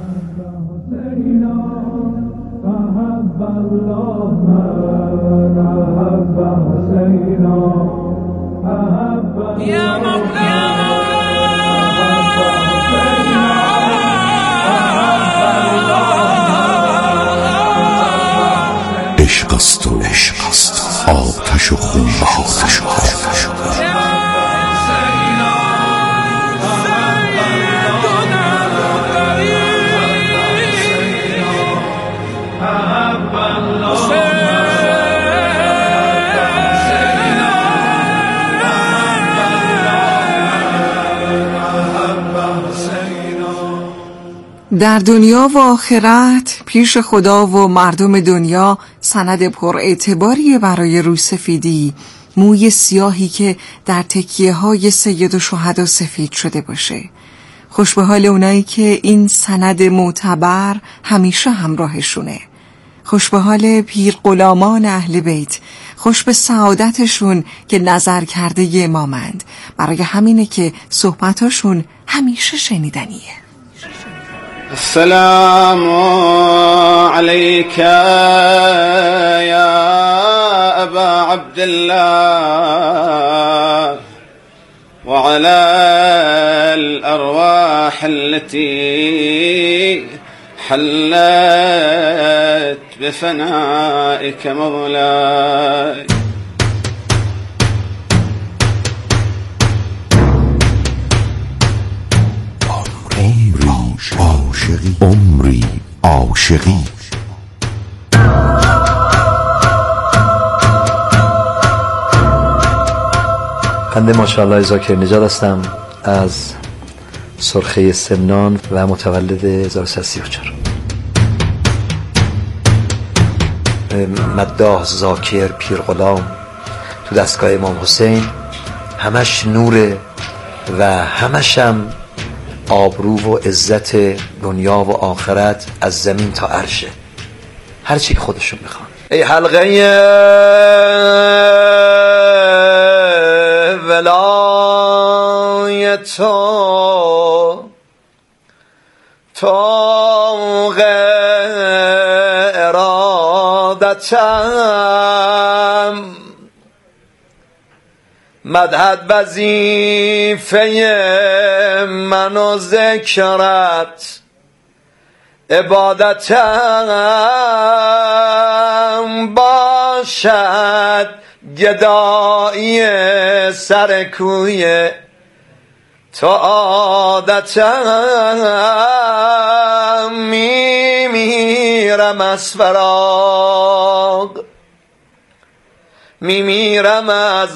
عشق است و آتش و خون در دنیا و آخرت پیش خدا و مردم دنیا سند پر اعتباری برای روسفیدی، موی سیاهی که در تکیه های سید و شهدا سفید شده باشه. خوش به حال اونایی که این سند معتبر همیشه همراهشونه. خوش به حال پیر غلامان اهل بیت، خوش به سعادتشون که نظر کرده امامند. برای همینه که صحبتاشون همیشه شنیدنیه. السلام عليك يا أبا عبد الله وعلى الأرواح التي حلت بفنائك مولاي. عمری عاشقی. بنده ماشاءالله ذاکر نژاد هستم از سرخه سمنان و متولد 1334. مداح ذاکر پیر غلام تو دستگاه امام حسین، همش نوره و همش هم آبرو و عزت دنیا و آخرت از زمین تا عرشه، هر چی که خودشون میخوان. ای حلقه ولایت طاق ارادتم، مدحت وظیفه من و ذکرت عبادتم، باشد گدایی سرکوی تو عادتم، میمیرم از فراق، میمیرم از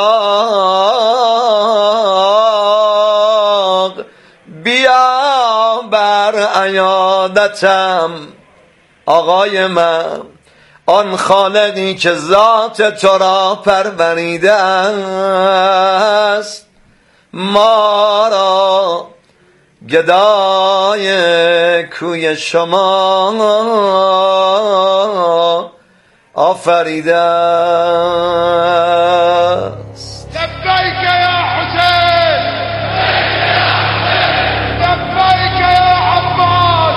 فراق، بیا بر عیادتم آقای من، آن خالقی که ذات تو را پروریده است، ما را گدای کوی شما آفریده است. لبیک یا حسین، لبیک یا عباس،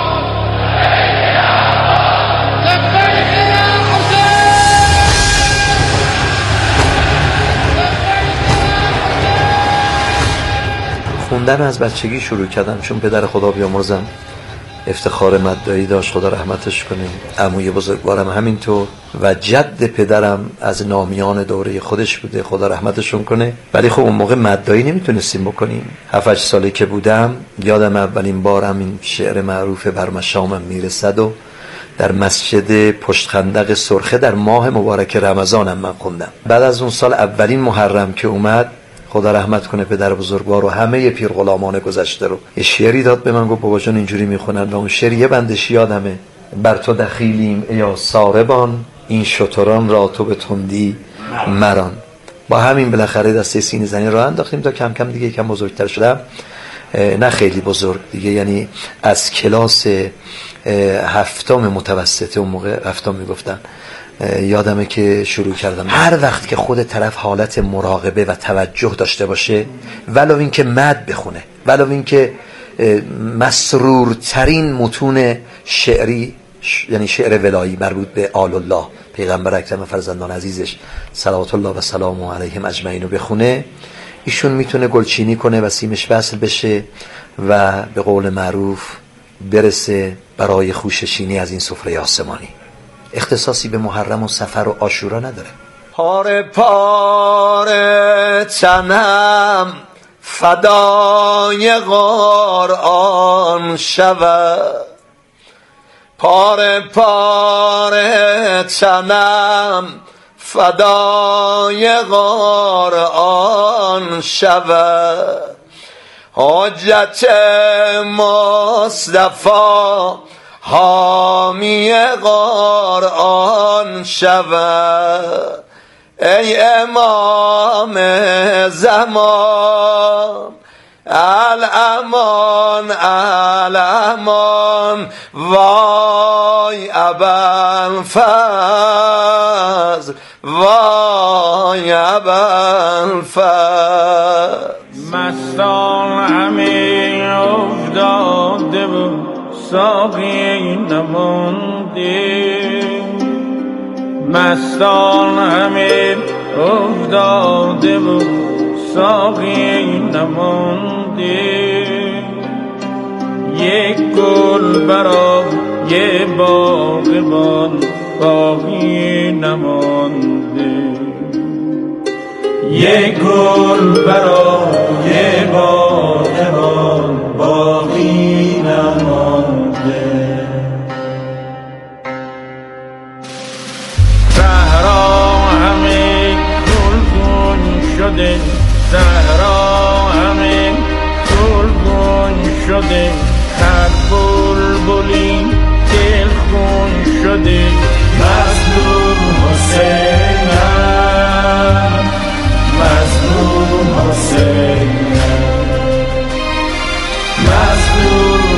لبیک یا حسین. خوندن از بچگی شروع کردم، چون پدر خدا بیامرزم افتخار مدایی داشت، خدا رحمتش کنه، عموی بزرگوارم همینطور و جد پدرم از نامیان دوره خودش بوده، خدا رحمتشون کنه. ولی خب اون موقع مدایی نمیتونستیم بکنیم. 7-8 ساله که بودم یادم اولین بار همین شعر معروف بر مشامم میرسد و در مسجد پشت خندق سرخه در ماه مبارک رمضانم من خوندم. بعد از اون سال اولین محرم که اومد، خدا رحمت کنه پدر بزرگوار و همه پیر غلامان گذشته رو، یه شعری داد به من، گفت بابا جان اینجوری میخونن و اون شعر یه بندش یادمه: بر تو دخیلیم یا ساربان، این شتران را تو به تندی مران. با همین بالاخره دسته سینه زنی رو انداختیم تا کم کم دیگه یکم بزرگتر شدم، نه خیلی بزرگ دیگه، یعنی از کلاس 7 متوسطه، اون موقع 7 میگفتن، یادمه که شروع کردم. هر وقت که خود طرف حالت مراقبه و توجه داشته باشه، ولو این که مد بخونه، ولو این که مسرورترین متون شعری یعنی شعر ولایی مربوط به آل الله پیغمبر اکرم فرزندان عزیزش صلوات الله و سلام علیهم اجمعین رو بخونه، ایشون میتونه گلچینی کنه و سیمش وصل بشه و به قول معروف برسه برای خوششینی از این سفره آسمانی. اختصاصی به محرم و سفر و عاشورا نداره. پاره پاره تنم فدای قرآن شود، پاره پاره تنم فدای قرآن شود، حجت مصطفی حامی قرآن شود. ای امام زمان الامان الامان، وای ابوالفضل وای ابوالفضل. مستان همه افتاده و ساقی نمانده، مستان همه افتاده و ساقی نمانده، یک گل برای باغبان باقی نمانده، یک گل برای باغبان باقی نمانده. صحرا همه گلگون شده، صحرا همه گلگون شده، هر بلبلی دلخون شده. مظلوم حسینم، مظلوم حسینم، مظلوم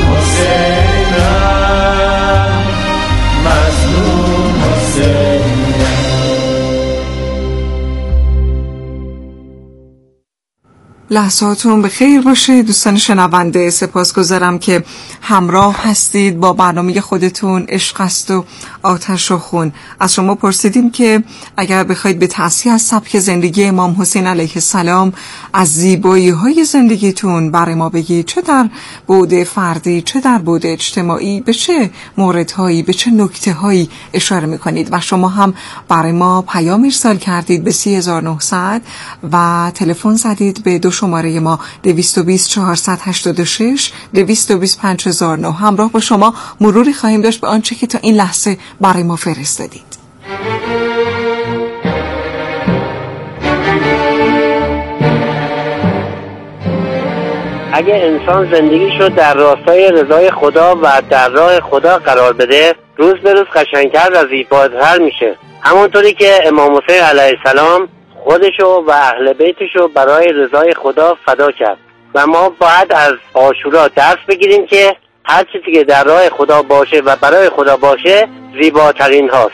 حسینم، مظلوم حسینم. لحظاتون به خیر باشه دوستان شنونده. سپاسگزارم که همراه هستید با برنامه خودتون عشق است و آتش و خون. از شما پرسیدیم که اگر بخواید به تصحیح از سبک زندگی امام حسین علیه السلام، از زیبایی های زندگیتون برای ما بگید، چه در بعد فردی چه در بعد اجتماعی، به چه موردهایی به چه نکته‌هایی اشاره میکنید. و شما هم برای ما پیام ارسال کردید به 3900 و تلفن زدید به دو شماره ما 220 486 220 5009. همراه با شما مروری خواهیم داشت به آنچه که تا این لحظه برای ما فرستادید. اگه انسان زندگیشو در راستای رضای خدا و در راه خدا قرار بده، روز به روز قشنگتر و زیباتر میشه. همونطوری که امام حسین علیه السلام خودشو و اهل بیتشو برای رضای خدا فدا کرد و ما باید از عاشورا درس بگیریم که هر چیزی که در راه خدا باشه و برای خدا باشه زیباترین هاست.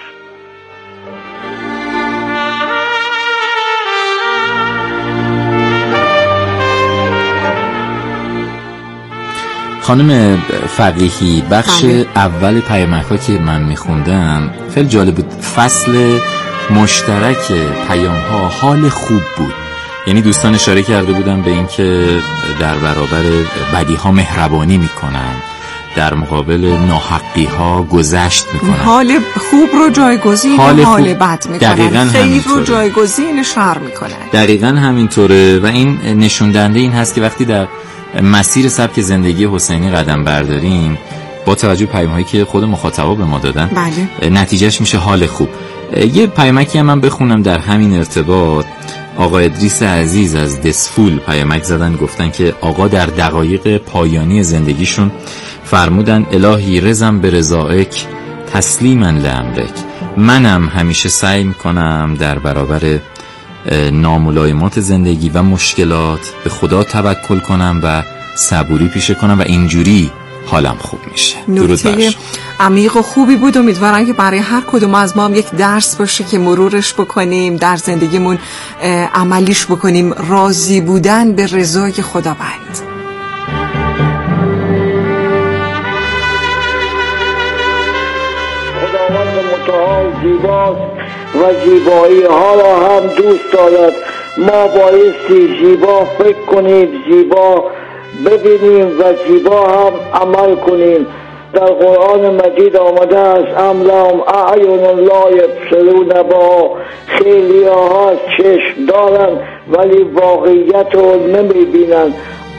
خانم فقیهی، بخش اول پیامک‌ها که من میخوندم خیلی جالب بود. فصل مشترک پیام‌ها حال خوب بود، یعنی دوستان اشاره کرده بودن به این که در برابر بدی‌ها مهربانی میکنن، در مقابل ناحقی‌ها گذشت میکنن، حال خوب رو جایگزین حال بد میکنن، خیر رو جایگزین شر میکنن. دقیقاً همینطوره و این نشون دهنده این هست که وقتی در مسیر سبک زندگی حسینی قدم برداریم، با توجه به پیام‌هایی که خود مخاطبا به ما دادن، نتیجهش میشه حال خوب. یه پیامکی هم من بخونم در همین ارتباط. آقا ادریس عزیز از دسفول پیامک زدن، گفتن که آقا در دقایق پایانی زندگیشون فرمودن الهی رزم به رضایک تسلیما لامرک. منم همیشه سعی میکنم در برابر ناملایمات زندگی و مشکلات به خدا توکل کنم و صبوری پیشه کنم و اینجوری حالم خوب میشه. نکته عمیق و خوبی بود. امیدوارم که برای هر کدوم از ما هم یک درس باشه که مرورش بکنیم، در زندگیمون عملیش بکنیم. راضی بودن به رضای خداوند. زیباست و زیبایی ها را هم دوست دارد. ما بایستی زیبا فکر کنیم، زیبا ببینیم و زیبا هم عمل کنیم. در قرآن مجید آمده است ام لهم اعین لا یبصرون بها، خیلی ها چشم دارن ولی واقعیت رو نمیبینن.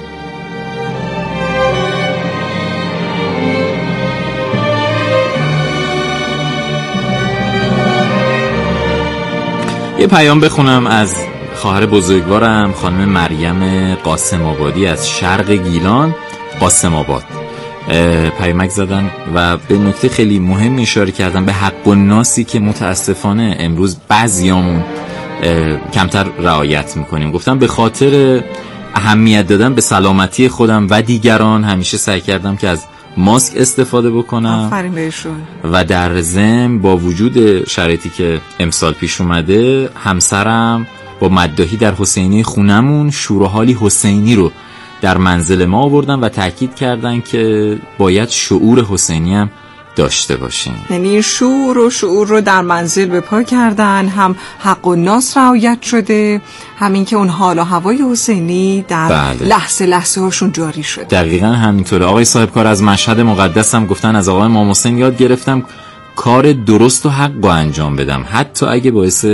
یه پیام بخونم از خواهر بزرگوارم خانم مریم قاسم آبادی از شرق گیلان قاسم آباد. پیامک زدن و به نکته خیلی مهم اشاره کردن، به حق الناسی که متاسفانه امروز بعضیامون کمتر رعایت میکنیم. گفتم به خاطر اهمیت دادن به سلامتی خودم و دیگران همیشه سعی کردم که از ماسک استفاده بکنم. آفرین بهشون. و در ضمن با وجود شرایطی که امسال پیش اومده، همسرم با مداحی در حسینی خونمون شورحالی حسینی رو در منزل ما آوردن و تاکید کردن که باید شعور حسینی هم داشته باشیم. یعنی شعور رو در منزل به پا کردن، هم حق الناس رعایت شده، همین که اون حال و هوای حسینی در لحظه هاشون جاری شده. دقیقاً همینطوره. آقای صاحب کار از مشهد مقدس هم گفتن از آقای امام حسین یاد گرفتم کار درست و حق رو انجام بدم، حتی اگه باعث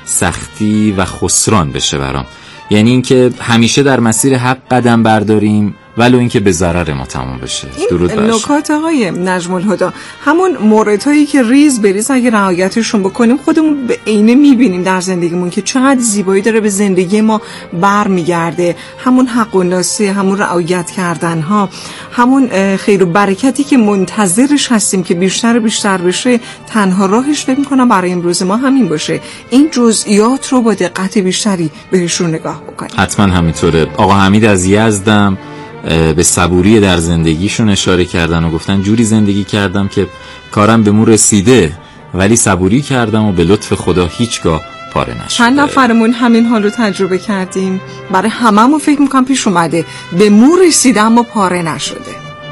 سختی و خسران بشه برام. یعنی اینکه همیشه در مسیر حق قدم برداریم ولو اینکه به ضرر ما تمام بشه. درود بر نکات آقای نجم الهدی، همون موردهایی که ریز بریز اگه رعایتشون بکنیم خودمون به عینه میبینیم در زندگیمون که چقدر زیبایی داره به زندگی ما برمیگرده. همون حق الناس، همون رعایت کردن ها، همون خیر و برکتی که منتظرش هستیم که بیشتر و بیشتر بشه، تنها راهش فکر می‌کنم برای امروز ما همین باشه. این جزئیات رو با دقت بیشتری بهشون نگاه بکنیم. حتما همینطوره. آقا حمید از یزدم به صبوری در زندگیشون اشاره کردن و گفتن جوری زندگی کردم که کارم به مو رسیده ولی صبوری کردم و به لطف خدا هیچگاه پاره نشده. چند نفرمون همین حال رو تجربه کردیم؟ برای هممون فکر میکنم پیش اومده به مو رسیده اما پاره نشده.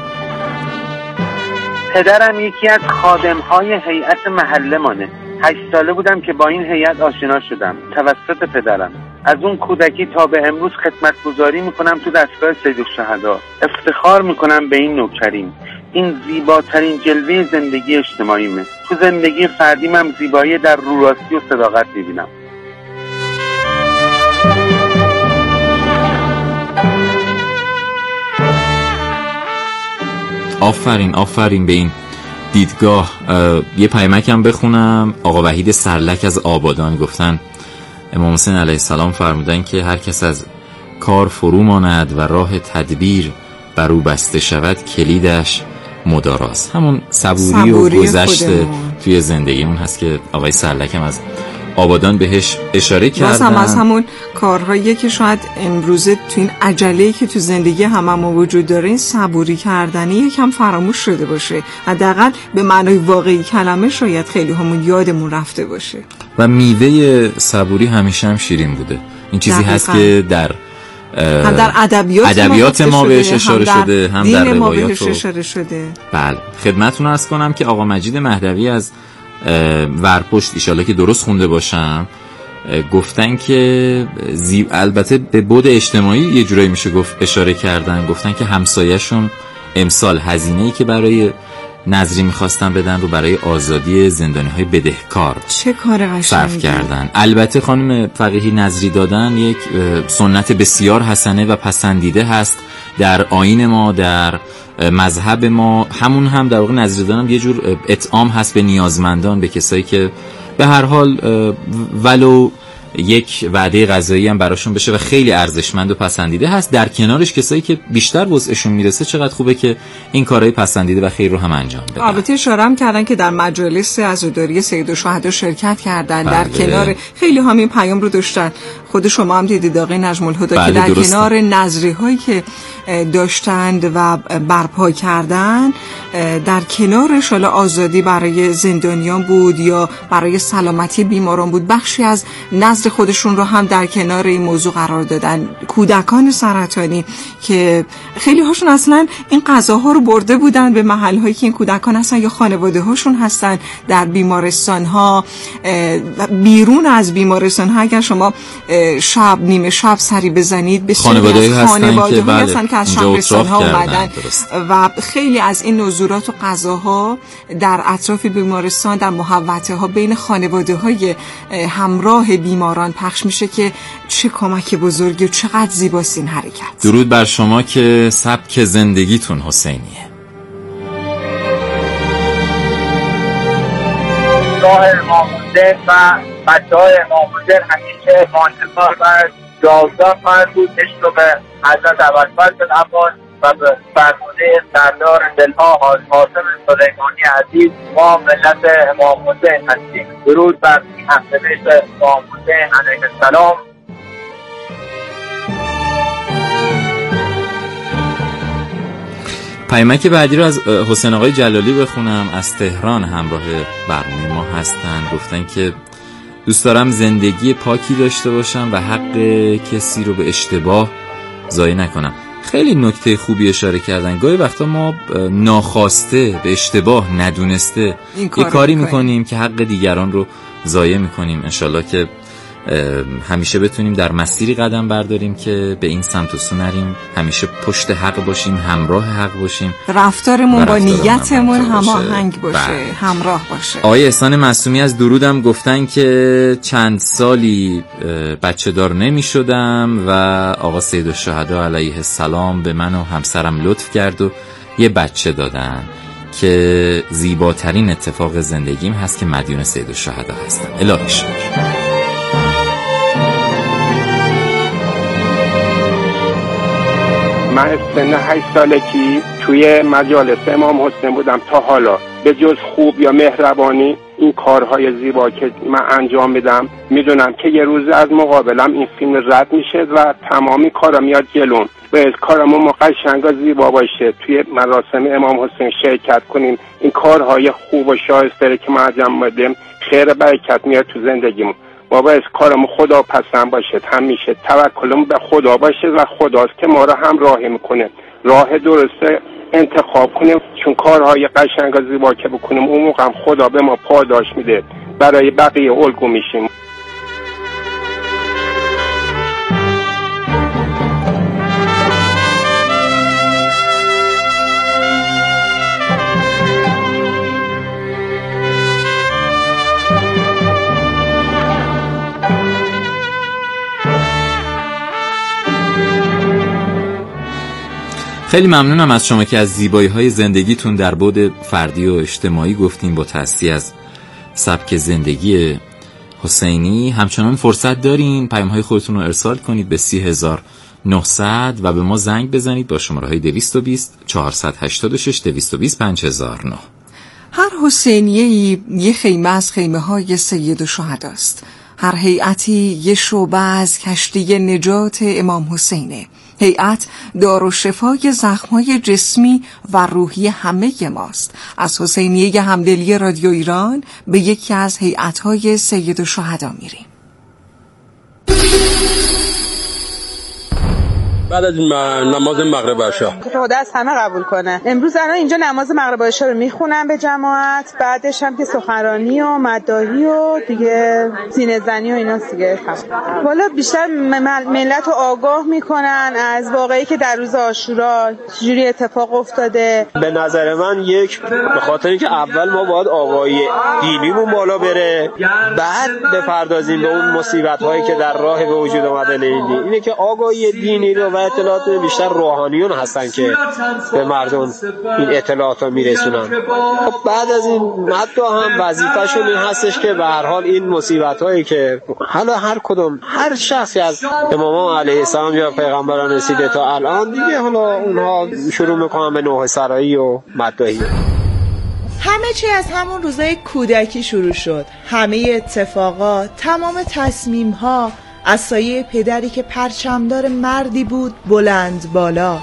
پدرم یکی از خادم‌های هیئت محله مانه. 8 ساله بودم که با این هیئت آشنا شدم توسط پدرم. از اون کودکی تا به امروز خدمتگزاری میکنم تو دستگاه سید الشهدا. افتخار میکنم به این نوکریم. این زیباترین جلوه زندگی اجتماعیمه. تو زندگی فردیم هم زیبایی در روراستی و صداقت میبینم. آفرین به این دیدگاه. یه پیامکم بخونم. آقا وحید سرلک از آبادان گفتن امام حسین علیه السلام فرمودن که هر کس از کار فرو ماند و راه تدبیر بر او بسته شود کلیدش مداراست. همون صبوری و گذشت توی زندگیمون هست که آقای سرلکم از آبادان بهش اشاره کردن. از همون کارهایی که شاید امروزه تو این عجله‌ای که تو زندگی هممون وجود داره این صبوری کردنی یکم فراموش شده باشه. حداقل به معنای واقعی کلمه شاید خیلی همون یادمون رفته باشه. و میوه صبوری همیشه هم شیرین بوده. این چیزی هست که در هم در ادبیات ما بهش اشاره شده، هم در روایات اشاره شده. بله، خدمتتون عرض کنم که آقا مجید مهدوی از ورپشت ایشالا که درست خونده باشم گفتن که البته به بعد اجتماعی یه جورایی میشه گفت اشاره کردن. گفتن که همسایه‌شون امسال هزینه‌ای که برای نظری میخواستن بدن رو برای آزادی زندانی‌های بدهکار چه کار قشنگی صرف کردن. البته خانم فقیهی نظری دادن یک سنت بسیار حسنه و پسندیده هست در آیین ما، در مذهب ما. همون هم در واقع نظری دادن یه جور اطعام هست به نیازمندان، به کسایی که به هر حال ولو یک وعده غذایی هم براشون بشه و خیلی ارزشمند و پسندیده هست. در کنارش کسایی که بیشتر وضعشون میرسه چقدر خوبه که این کارهای پسندیده و خیر رو هم انجام بدن. البته اشاره هم کردن که در مجالس عزاداری سید الشهدا شرکت کردن. در کنار خیلی همین پیام رو داشتن. خود شما هم دیدید آقای نجم الهدی که در کنار نظری هایی که داشتند و برپا کردن در کنارش حالا آزادی برای زندانیان بود یا برای سلامتی بیماران بود، بخشی از نظر خودشون رو هم در کنار این موضوع قرار دادن. کودکان سرطانی که خیلی هاشون اصلا این غذاها رو برده بودن به محل‌هایی که این کودکان هستن یا خانواده هاشون هستن در بیمارستان ها، بیرون از بیمارستان ها. اگر شما شب نیمه شب سری بزنید به خانواده هستن که از شهرستان ها اومدن و خیلی از این نزولات و غذاها در اطراف بیمارستان در محوطه ها بین خانواده های همراه بیماران پخش میشه که چه کمک بزرگی و چقدر زیباست این حرکت. درود بر شما که سبک زندگیتون حسینیه. راه امام حسین و بچه‌های امام حسین همیشه ماندگار و جاودان خواهد بود. عشق رو به حضرت ابوالفضل عباس و به فرمانده سردار دلها حاج قاسم سلیمانی عزیز ما ملت امام حسین هستیم. درود بر همسرشت امام حسین علیه السلام. پیامک بعدی رو از حسین آقای جلالی بخونم. از تهران همراه برنامه ما هستن. گفتن که دوست دارم زندگی پاکی داشته باشم و حق کسی رو به اشتباه ضایع نکنم. خیلی نکته خوبی اشاره کردن. گاهی وقتا ما ناخواسته به اشتباه ندونسته یه کاری میکنیم که حق دیگران رو ضایع میکنیم. انشالله که همیشه بتونیم در مسیری قدم برداریم که به این سمت و سو نریم، همیشه پشت حق باشیم، همراه حق باشیم، رفتارمون با نیتمون هماهنگ باشه، همراه باشه. آقای احسان معصومی از درودم گفتن که چند سالی بچه دار نمی شدم و آقا سیدالشهدا علیه السلام به من و همسرم لطف کرد و یه بچه دادن که زیباترین اتفاق زندگیم هست که مدیون سیدالشهدا هستم. الهی شکر. من از سن 8 سالگی توی مجالس امام حسین بودم. تا حالا به جز خوب یا مهربانی این کارهای زیبا که من انجام میدم میدونم که یه روز از مقابلم این فیلم رد میشه و تمامی کارا میاد جلون و از کارمون قشنگ و زیبا باشه. توی مراسم امام حسین شرکت کنیم. این کارهای خوب و شایسته که ما انجام میدیم خیر برکت میاد تو زندگیمون. بابا از کارمون خدا پسند باشه، همیشه توکلمون به خدا باشه و خداست که ما را همراهی میکنه. راه درست انتخاب کنیم، چون کارهای قشنگ و زیبا که بکنیم اون موقع هم خدا به ما پاداش میده، برای بقیه الگو میشیم. خیلی ممنونم از شما که از زیبایی‌های زندگیتون در بعد فردی و اجتماعی گفتین با تأثیر از سبک زندگی حسینی. همچنان فرصت دارین پیام‌های خودتون رو ارسال کنید به 30900 و به ما زنگ بزنید با شماره‌های 220 486 220 5009. هر حسینیه‌ای یه خیمه از خیمه‌های سیدالشهداست. هر هیئتی یه شعبه از کشتی نجات امام حسینه. هیئت دارالشفای زخم‌های جسمی و روحی همه ماست. از حسینیه همدلی رادیو ایران به یکی از هیئت‌های سیدالشهدا میریم. بعد از نماز مغرب عشا خدا از همه قبول کنه. امروز الان اینجا نماز مغرب عشا رو میخونم به جماعت، بعدش هم که سخنرانی و مداحی و دیگه سینه زنی و اینا دیگه. والا بیشتر ملت رو آگاه میکنن از واقعی که در روز عاشورا چجوری اتفاق افتاده. به نظر من یک به خاطر اینکه اول ما باید آگاهی دینیمون بالا بره، بعد بپردازیم به اون مصیبت هایی که در راه به وجود اومدن اینه که آگاهی دینی رو و اطلاعات بیشتر روحانیون هستن که به مردم این اطلاعات رو میرسونن. خب بعد از این مدعا هم وظیفه‌شون این هستش که به هر حال این مصیبت هایی که حالا هر کدوم هر شخصی از امامان علیه السلام یا پیغمبران رسیده تا الان دیگه حالا اونها شروع میکنن به نوحه سرایی و مدعایی. همه چی از همون روزای کودکی شروع شد. همه اتفاقات، تمام تصمیم‌ها از سایه پدری که پرچمدار مردی بود بلند بالا.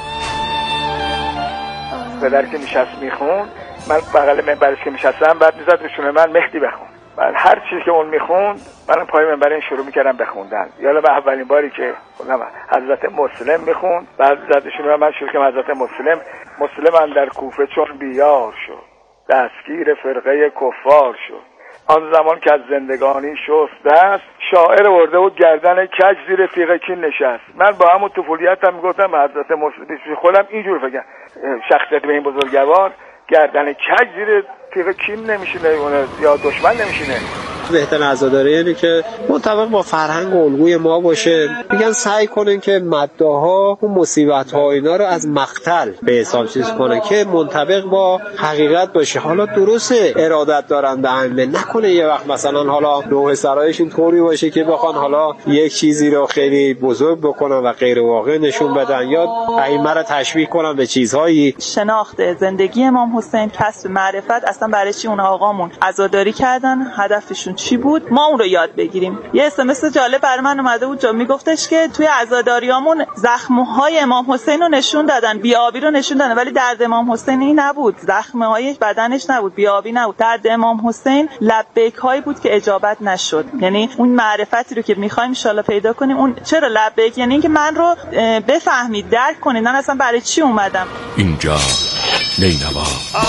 پدر که نشست میخون، من بغل منبرش که نشستم، بعد میزد روشونه من مهدی بخون. من هر چیزی که اون میخوند من پای منبر این شروع میکردم بخوندن. یالا به اولین باری که حضرت مسلم میخوند بعد زدشون من شروع کردم حضرت مسلم اندر کوفه چون بیار شد دستگیر فرقه کفار شد آن زمان که از زندگانی شست دست شاعر ورده و گردن کج زیر تیغ کین نشست. من با همون طفولیتم میگفتم حضرت مسلم خودم اینجور فکر شخصیت به این بزرگوار گردن کج زیر تیغ کین نمیشینه یا دشمن نمیشینه. بهترین عزاداری یعنی که مطابق با فرهنگ و الگوی ما باشه. میگن سعی کنین که مداها و مصیبت‌ها اینا رو از مقتل به حساب چیز کنن که منطبق با حقیقت باشه. حالا درسته ارادت دارن به همه نکنه یه وقت مثلا حالا نوع سرایش این طوری باشه که بخوان حالا یک چیزی رو خیلی بزرگ بکنن و غیر واقع نشون بدن یا ائمه رو تشبیه کنن به چیزهایی. شناخت زندگی امام حسین، کسب معرفت، اصلا برای چی اون آقامون عزاداری کردن، هدفشون چی بود، ما اون رو یاد بگیریم. یه SMS جالب برای من اومده بود، میگفتش که توی عزاداریامون زخم‌های امام حسین رو نشون دادن، بی‌آبی رو نشون دادن، ولی درد امام حسین این نبود، زخم‌های بدنش نبود، بی‌آبی نبود. درد امام حسین لبیک‌هایی بود که اجابت نشد. یعنی اون معرفتی رو که می‌خوایم ان شاءالله پیدا کنیم. اون چرا لبیک؟ یعنی اینکه من رو بفهمید، درک کنید من اصلا برای چی اومدم. اینجا نینوا.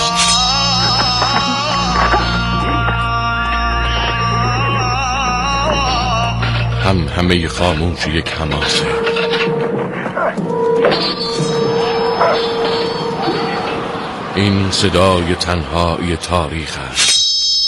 همه خاموش یک حماسه. این صدای تنهایی تاریخ است.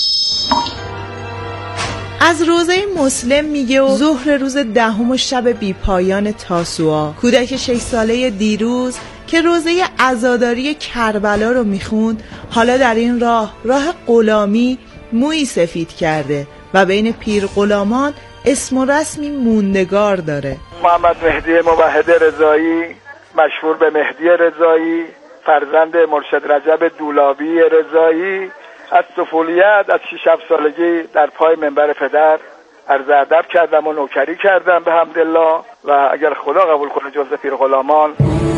از روزه مسلم میگه و ظهر روز 10 شب بی پایان تاسوعا کودک 6 ساله دیروز که روزه عزاداری کربلا رو میخوند حالا در این راه غلامی مویی سفید کرده و بین پیر غلامان اسم و رسمی موندگار داره. محمد مهدی موحد رضایی مشهور به مهدی رضایی فرزند مرشد رجب دولابی رضایی از طفولیت از 6-7 سالگی در پای منبر پدر عرض ادب کردم و نوکری کردم به حمدالله و اگر خدا قبول کنه جزء پیر غلامان.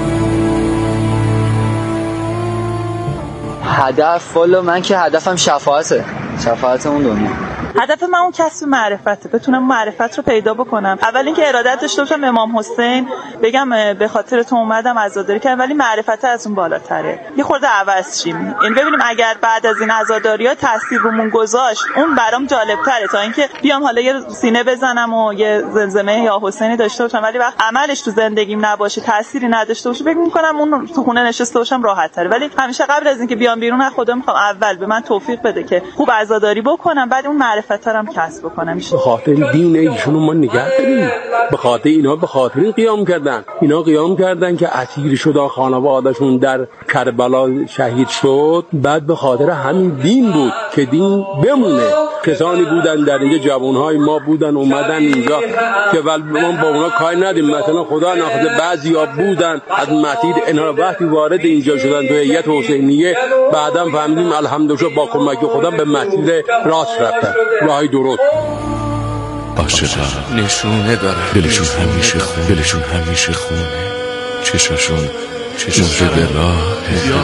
هدف والا من که هدفم شفاعت اون دنیا. هدف من اون کسب معرفته، بتونم معرفت رو پیدا بکنم. اول اینکه ارادت داشته باشم امام حسین بگم به خاطر تو اومدم عزاداری کردم، ولی معرفت از اون بالاتره. یه خورده عوض شیم. این ببینیم اگر بعد از این عزاداری‌ها تاثیر رومون گذاشت اون برام جالب‌تره تا اینکه بیام حالا یه سینه بزنم و یه زمزمه یا حسینی داشته باشم ولی وقت عملش تو زندگیم نباشه، تأثیری نداشته باشه، فکر می‌کنم اون تو خونه نشسته باشم راحت‌تره. ولی همیشه قبل از اینکه بیام بیرون از خدا می‌خوام اول به من توفیق بده که خوب عزاداری بکنم، بعد اون معرفت‌هام کسب بکنم. به خاطر دین ایشون ما نگه داریم. به خاطر این قیام کردن. اینا قیام کردن که اسیر شد، خانواده‌شون در کربلا شهید شد. بعد به خاطر همین دین بود که دین بمونه. کسانی بودن در اینجا، جوانهای ما بودن اومدن اینجا که ما با اونا کاری ندیم. مثلا خدا نخواهد بعضیا بودن از مسیر اینا وقتی وارد اینجا شدن تو هیئت حسینیه بعدم فهمیدیم الحمدلله با کمک خدا به مسیر راست رفتن، راهی درست. عاشقان نشونه داره، دلشون همیشه خونه، چشاشون به راه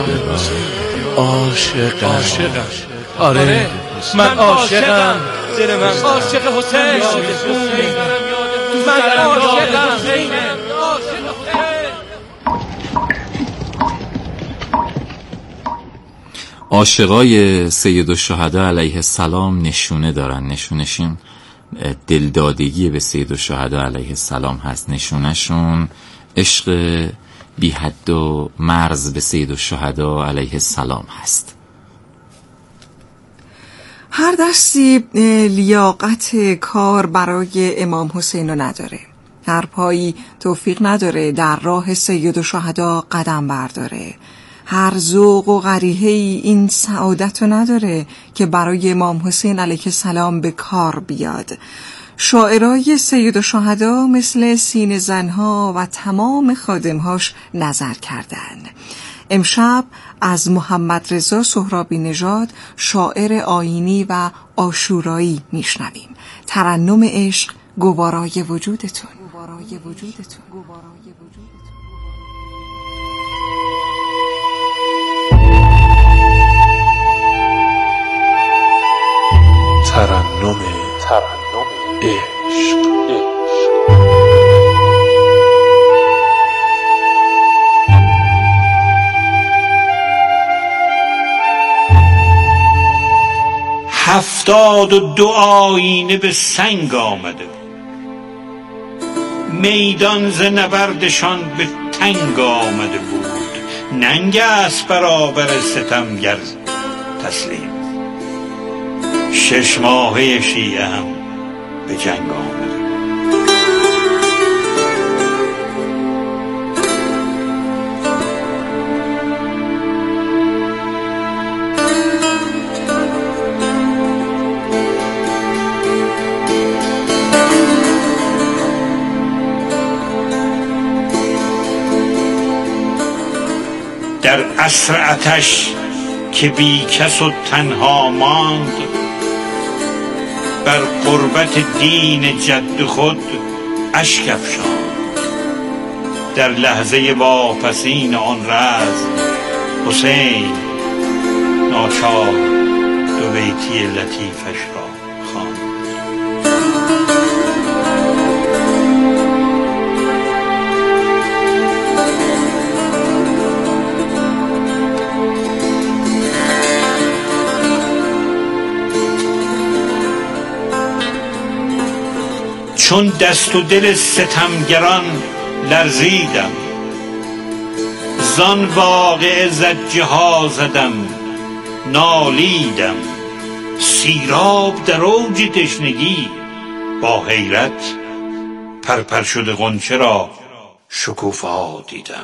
عاشقان. آره من عاشقم، دل من عاشق حسین، من عاشقم. عاشقای سید الشهدا علیه السلام نشونه دارن. نشونشون دلدادگی به سید الشهدا علیه السلام هست. نشونشون عشق بی حد و مرز به سید الشهدا علیه السلام هست. هر دستی لیاقت کار برای امام حسین رو نداره. هر پایی توفیق نداره در راه سید الشهدا قدم برداره. هر ذوق و غریحه‌ای این سعادت رو نداره که برای امام حسین علیه السلام به کار بیاد. شاعرای سید الشهدا مثل سینه زنها و تمام خادمهاش نظر کردن. امشب از محمد رضا سهرابی نژاد شاعر آیینی و عاشورایی میشنویم. ترنم عشق گوارای وجودتون. ترنم ترنم عشق. هفتاد و دو آینه به سنگ آمده بود، میدان ز نبردشان به تنگ آمده بود. ننگ است برابر ستمگر تسلیم، 6 ماهه شیعه هم به جنگ آمده. در عصر آتش که بی کس و تنها ماند، بر قربت دین جد خود اشک افشاند. در لحظه واپسین آن رزم حسین ناچار 2 بیتی لطیفش را خواند. چون دست و دل ستمگران لرزیدم، زان واقعه زجه ها زدم نالیدم. سیراب در اوج تشنگی با حیرت، پرپر شده غنچه را شکوفا دیدم.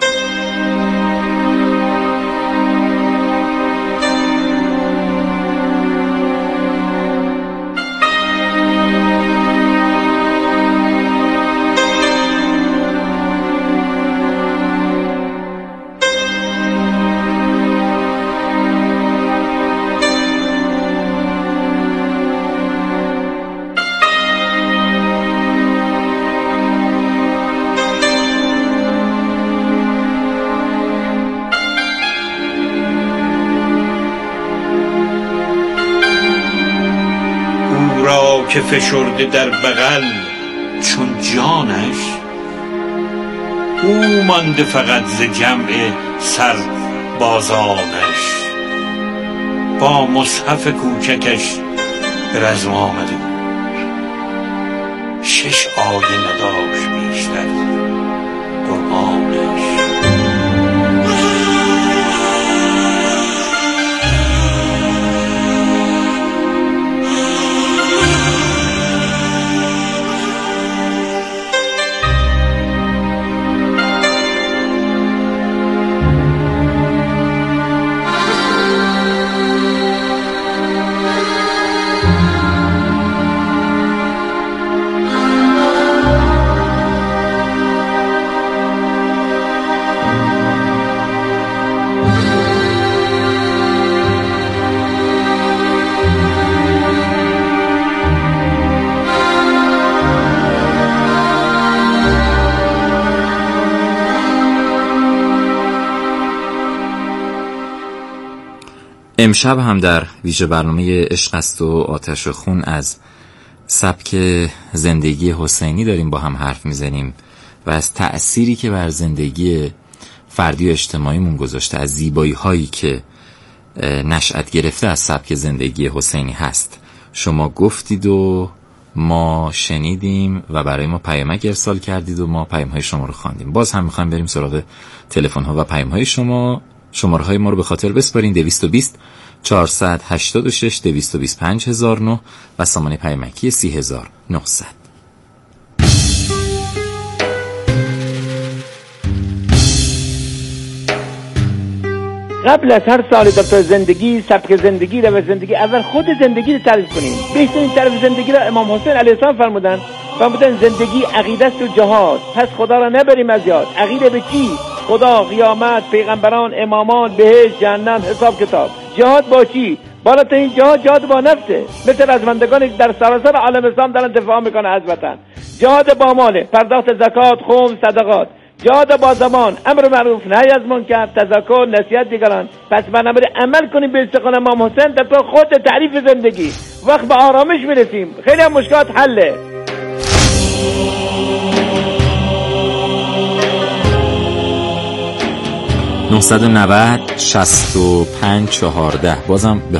که فشرده در بغل چون جانش، او مانده فقط ز جمع سر بازانش. با مصحف کوچکش به رزم آمده بود، 6 آیه نداشت بیشتر قرآنش. امشب هم در ویژه برنامه عشق است و آتش و خون از سبک زندگی حسینی داریم با هم حرف میزنیم و از تأثیری که بر زندگی فردی و اجتماعیمون گذاشته، از زیبایی هایی که نشأت گرفته از سبک زندگی حسینی هست. شما گفتید و ما شنیدیم و برای ما پیامک ارسال کردید و ما پیام‌های شما رو خواندیم. باز هم می‌خوایم بریم سراغ تلفن‌ها و پیام‌های شما. شماره‌های ما رو به خاطر بسپارین: 220 486 225009 و سامانه پیامکی 30900. قبل از هر سال در زندگی، سبک زندگی و زندگی، اول خود زندگی رو تعریف کنیم. بهترین تعریف زندگی را امام حسین علیه السلام فرمودن زندگی عقیده است و جهاد. پس خدا را نبریم از یاد. عقیده به چی؟ خدا، قیامت، پیغمبران، امامان، بهشت، جهنم، حساب کتاب. جهاد با چی؟ بالاترین جهاد با نفسه، مثل رزمندگانی در سراسر عالم اسلام دارن دفاع میکنه از وطن. جهاد با ماله، پرداخت زکات، خمس، صدقات. جهاد با زمان، امر معروف، نهی از منکر، تذکر، نصیحت دیگران. پس بنابراین عمل کنیم به استقامت امام حسین در خود تعریف زندگی. وقت به آرامش میرسیم، خیلی هم مشکلات حله. (990) 65 14. بازم به